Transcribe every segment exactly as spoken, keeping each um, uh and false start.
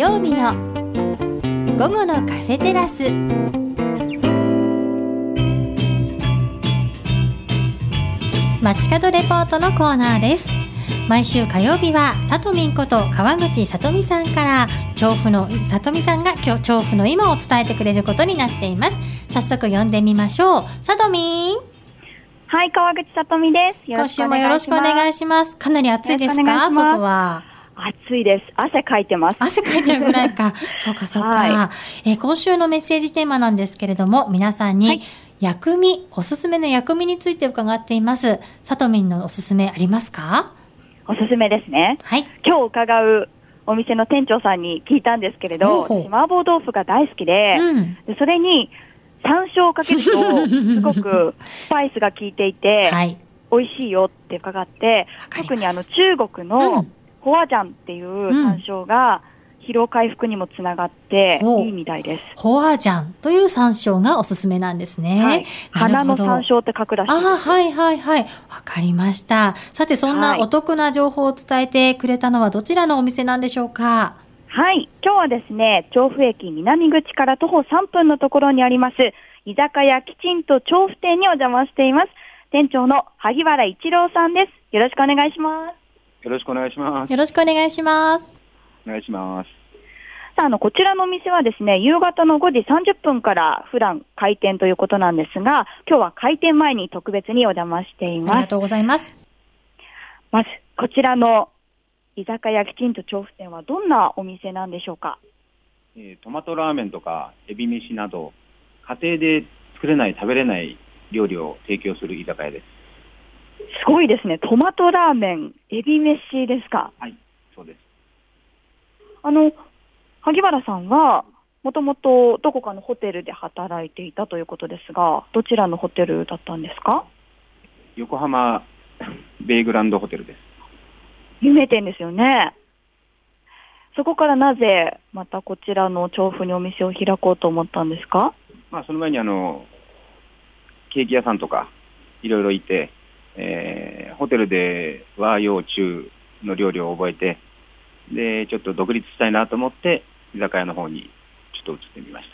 曜日の午後のカフェテラス。街角レポートのコーナーです。毎週火曜日はさとみんこと川口さとみさんから調布のさとみさんが今日調布の今を伝えてくれることになっています。早速呼んでみましょう。さとみん。 はい、川口さとみです。 今週もよろしくお願いします。かなり暑いですか？外は。 暑いです。汗かいてます。 汗かいちゃうぐらいか。そうかそうか、はい。えー、今週のメッセージテーマなんですけれども、皆さんに、はい、薬味、おすすめの薬味について伺っています。さとみんのおすすめありますか？ おすすめですね。はい。今日伺うお店の店長さんに聞いたんですけれど、私麻婆豆腐が大好きで、うん、でそれに山椒をかけるとすごくスパイスが効いていて、はい、美味しいよって伺って、特にあの中国のホアジャンっていう山椒が疲労回復にもつながっていいみたいです。 ホアジャンという山椒がおすすめなんですね。はい、 花の山椒って書くらしいです。 あ、はいはいはい。わかりました。さて、そんなお得な情報を伝えてくれたのはどちらのお店なんでしょうか？ はい。今日はですね、調布駅南口から徒歩さんぷんのところにあります、居酒屋きちんと調布店にお邪魔しています。店長の萩原一郎さんです。よろしくお願いします。 よろしくお願いします。 よろしくお願いします。 お願いします。 さあ、あの、こちらのお店はですね、夕方のごじさんじゅっぷんから普段開店ということなんですが、今日は開店前に特別にお邪魔しています。 ありがとうございます。 まず、こちらの居酒屋きちんと調布店はどんなお店なんでしょうか？ えー、トマトラーメンとかエビ飯など、家庭で作れない食べれない料理を提供する居酒屋です。 すごいですね。トマトラーメン、エビ飯ですか？ はい、そうです。 あの、萩原さんはもともとどこかのホテルで働いていたということですが、どちらのホテルだったんですか？ 横浜ベイグランドホテルです。 有名店ですよね。そこからなぜまたこちらの調布にお店を開こうと思ったんですか？ まあ、その前にあのケーキ屋さんとかいろいろいて、えー、ホテルで和洋中の料理を覚えて、でちょっと独立したいなと思って居酒屋の方にちょっと移ってみました。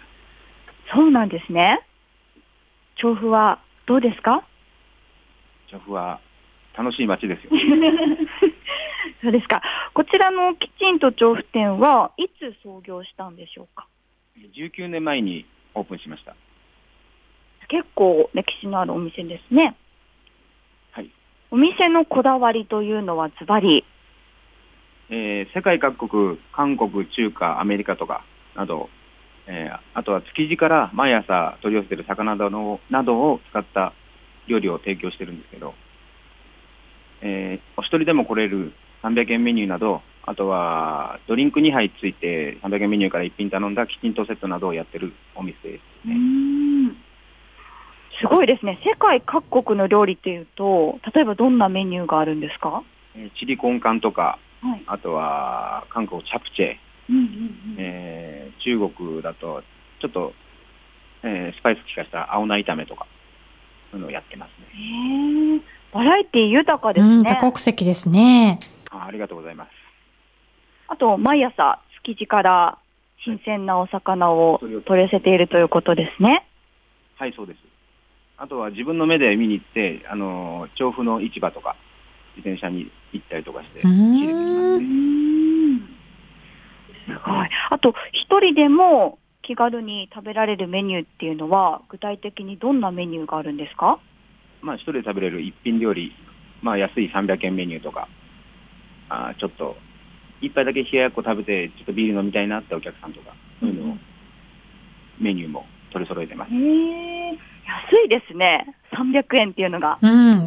そうなんですね。調布はどうですか？ 調布は楽しい街ですよ。 そうですか。こちらのきちんと調布店はいつ創業したんでしょうか？ じゅうきゅうねんまえにオープンしました。 結構歴史のあるお店ですね。 はい。 お店のこだわりというのはズバリ、 えー、世界各国、韓国、中華、アメリカとかなど、えー、あとは築地から毎朝取り寄せている魚などのなどを使った料理を提供してるんですけど、えー、お一人でも来れるさんびゃくえんメニューなど、あとはドリンクにはいついてさんびゃくえんメニューからいっぴん頼んだきちんとセットなどをやってるお店ですね。 うーん、すごいですね。世界各国の料理っていうと、例えばどんなメニューがあるんですか？ えー、チリコンカンとか、はい、あとは韓国チャプチェ、うんうんうん、えー、中国だとちょっと、えー、スパイス効かした青菜炒めとかそういうのをやってますね。 へー、バラエティ豊かですね。 うん、多国籍ですね。 あ、ありがとうございます。 あと毎朝築地から新鮮なお魚を取り寄せているということですね。 はい、そうです。あとは自分の目で見に行って、あの調布の市場とか自転車に行ったりとかして仕入れてきますね。 すごい。あと一人でも気軽に食べられるメニューっていうのは具体的にどんなメニューがあるんですか？ まあ、一人で食べれる一品料理、まあ、安いさんびゃくえんメニューとか、あちょっと一杯だけ冷ややっこ食べてちょっとビール飲みたいなってお客さんとか、そういうのを、メニューも取り揃えてます。 へー、安いですね。さんびゃくえんっていうのが。 うん、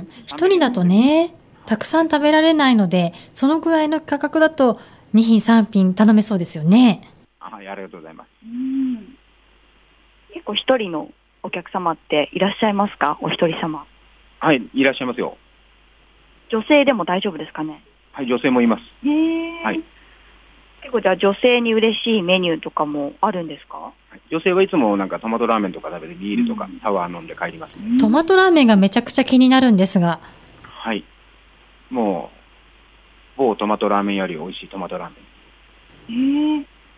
一人だとね、たくさん食べられないので、そのぐらいの価格だとに品さん品頼めそうですよね。 はい、ありがとうございます。 うん、結構一人のお客様っていらっしゃいますか？お一人様。 はい、いらっしゃいますよ。 女性でも大丈夫ですかね？ はい、女性もいます。 へー、 はい。 結構じゃあ女性に嬉しいメニューとかもあるんですか？ 女性はいつもなんかトマトラーメンとか食べてビールとかサワー飲んで帰りますね。 トマトラーメンがめちゃくちゃ気になるんですが。 はい。もう某トマトラーメンより美味しいトマトラーメン。 へー、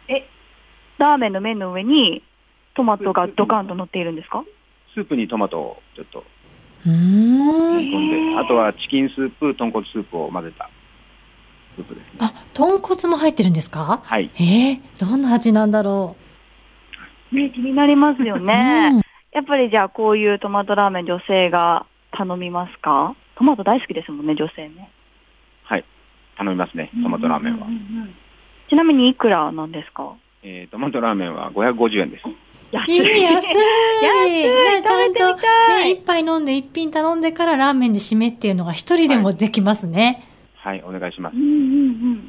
え、ラーメンの麺の上にトマトがドカンと乗っているんですか？ スープにトマトをちょっとうーん。 煮込んで、あとはチキンスープ、豚骨スープを混ぜたスープですね。 あ、豚骨も入ってるんですか？ はい。 えー、どんな味なんだろう。ね、気になりますよね。 うん、 やっぱりじゃあこういうトマトラーメン女性が頼みますか？トマト大好きですもんね、女性ね。 はい。頼みますね、トマトラーメンは。 うんうんうんうん、ちなみにいくらなんですか？ えー、トマトラーメンはごひゃくごじゅうえんです。 安い。 安い。 安い。 ね、ちゃんと、ね、一い杯飲んで一品頼んでからラーメンで締めっていうのが一人でもできますね。 はい、はい、お願いします。 うんうんうん。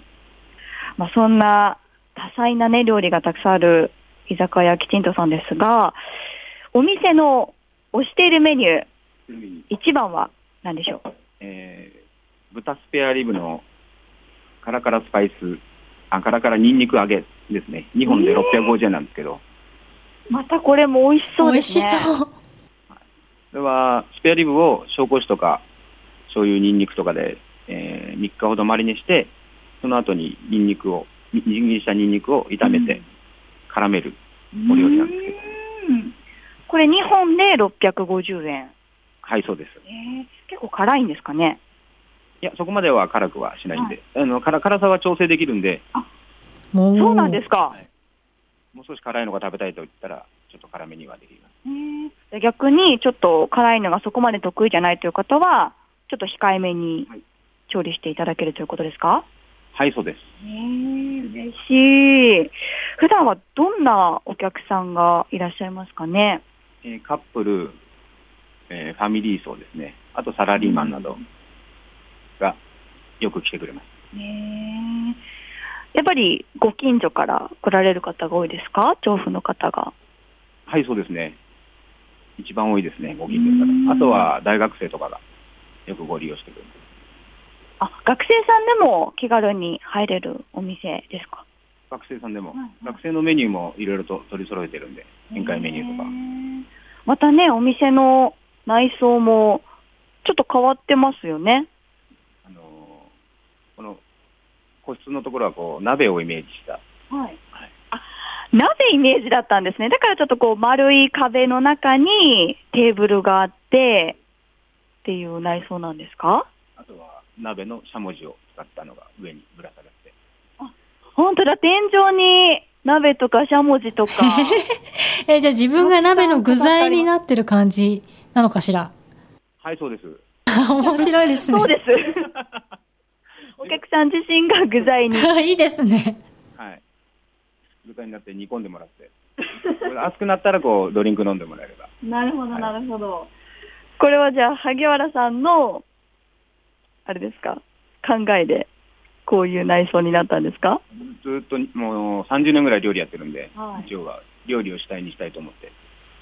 まあ、そんな多彩なね、料理がたくさんある居酒屋きちんとさんですが、お店の推しているメニュー、一番は何でしょう？ えー、豚スペアリブのカラカラスパイス、あ、カラカラニンニク揚げですね。にほんでろっぴゃくごじゅうえんなんですけど。 またこれも美味しそうですね。 美味しそう。これはスペアリブを紹興酒とか醤油ニンニクとかで、えー、みっかほどマリネして、その後にニンニクをみじん切りしたニンニクを炒めて絡めるお料理なんですけど、 うん、これにほんでろっぴゃくごじゅうえん。 はい、そうです。 えー、結構辛いんですかね？ いや、そこまでは辛くはしないんで、はい、あの 辛, 辛さは調整できるんで。 あ、そうなんですか、はい、 もう少し辛いのが食べたいと言ったらちょっと辛めにはできます。 えー、逆にちょっと辛いのがそこまで得意じゃないという方はちょっと控えめに調理していただけるということですか？ はい、そうです。 えー、嬉しい。普段はどんなお客さんがいらっしゃいますかね？ えー、カップル、えー、ファミリー層ですね。あとサラリーマンなどがよく来てくれます。 えー、やっぱりご近所から来られる方が多いですか？調布の方が。 はい、そうですね。一番多いですね、ご近所から。あとは大学生とかがよくご利用してくれます。 あ、学生さんでも気軽に入れるお店ですか？ 学生さんでも、はいはい、学生のメニューもいろいろと取り揃えてるんで、宴会メニューとか。 またね、お店の内装もちょっと変わってますよね。 あのー、この個室のところはこう鍋をイメージした。 はい。はい、あ、鍋イメージだったんですね。だからちょっとこう丸い壁の中にテーブルがあってっていう内装なんですか？ あとは鍋のしゃもじを使ったのが上にぶら下がって。 あ、本当だ、天井に鍋とかしゃもじとか。 え、じゃあ自分が鍋の具材になってる感じなのかしら？ はい、そうです。 面白いですね。 そうです。お客さん自身が具材に。 いいですね。 はい。具材になって煮込んでもらって。熱くなったらこうドリンク飲んでもらえれば。 なるほど、なるほど。はい、これはじゃあ萩原さんのあれですか、考えでこういう内装になったんですか？ ずっともうさんじゅうねんぐらい料理やってるんで、 はい、 一応は料理を主体にしたいと思って。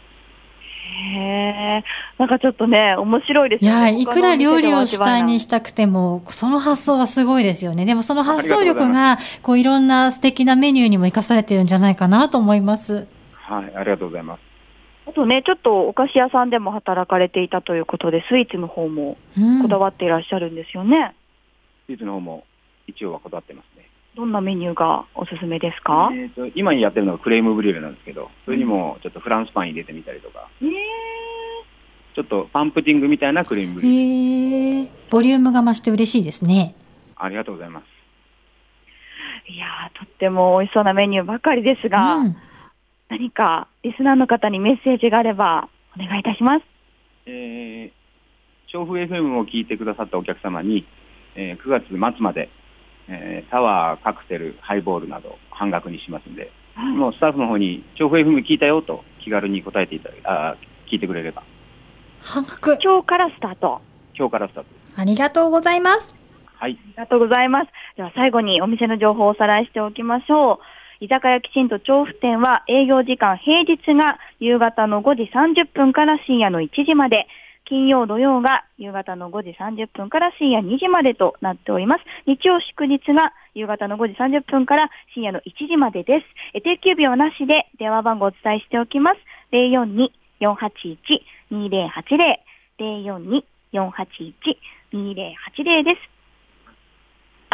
へー、なんかちょっとね、面白いですね。 いや、いくら料理を主体にしたくても、その発想はすごいですよね。でもその発想力が、こういろんな素敵なメニューにも生かされてるんじゃないかなと思います。 はい、ありがとうございます。 あとね、ちょっとお菓子屋さんでも働かれていたということで、スイーツの方もこだわっていらっしゃるんですよね。うん、 スイーツの方も一応はこだわってますね。どんなメニューがおすすめですか？ えーと、今やってるのがクレームブリュレなんですけど、それにもちょっとフランスパン入れてみたりとか、えー、ちょっとパンプティングみたいなクレームブリュレ、 えー、ボリュームが増して嬉しいですね。 ありがとうございます。 いやー、とっても美味しそうなメニューばかりですが、うん、何かリスナーの方にメッセージがあればお願いいたします。 えー、調布 エフエム を聞いてくださったお客様に、えー、くがつ末までえー、サワー、カクテル、ハイボールなど半額にしますんで、はい、もうスタッフの方に調布 エフエム 聞いたよと気軽に答えていただあ聞いてくれれば。 半額。 今日からスタート。 今日からスタート。 ありがとうございます。 はい。 ありがとうございます。では最後にお店の情報をおさらいしておきましょう。居酒屋きちんと調布店は営業時間平日が夕方のごじさんじゅっぷんから深夜のいちじまで。金曜土曜が夕方のごじさんじゅっぷんから深夜にじまでとなっております。日曜祝日が夕方のごじさんじゅっぷんから深夜のいちじまでです。え定休日はなしで電話番号をお伝えしておきます。ゼロよんに よんはちいち にゼロはちゼロ ゼロよんに よんはちいち にゼロはちゼロです。あ、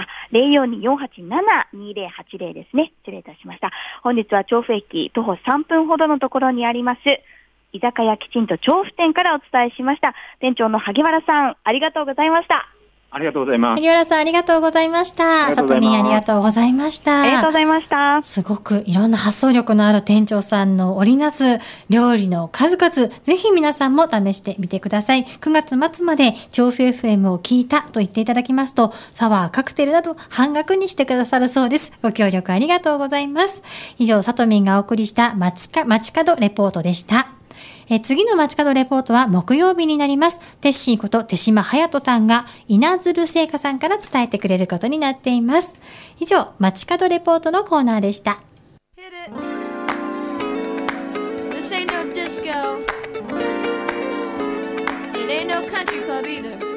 あ、ゼロよんに よんはちなな にゼロはちゼロですね。失礼いたしました。本日は調布駅徒歩さんぷんほどのところにあります、居酒屋きちんと調布店からお伝えしました。店長の萩原さん、ありがとうございました。 ありがとうございます。 萩原さん、ありがとうございました。さとみん、ありがとうございました。 ありがとうございました。 すごくいろんな発想力のある店長さんの織りなす料理の数々、ぜひ皆さんも試してみてください。くがつ末まで調布 エフエム を聞いたと言っていただきますと、サワー、カクテルなど半額にしてくださるそうです。ご協力ありがとうございます。以上、さとみんがお送りした街か街角レポートでした。え次の街角レポートは木曜日になります。テッシーこと手島隼人さんが稲鶴製菓さんから伝えてくれることになっています。以上、街角レポートのコーナーでした。This ain't no disco. It ain't no country club either.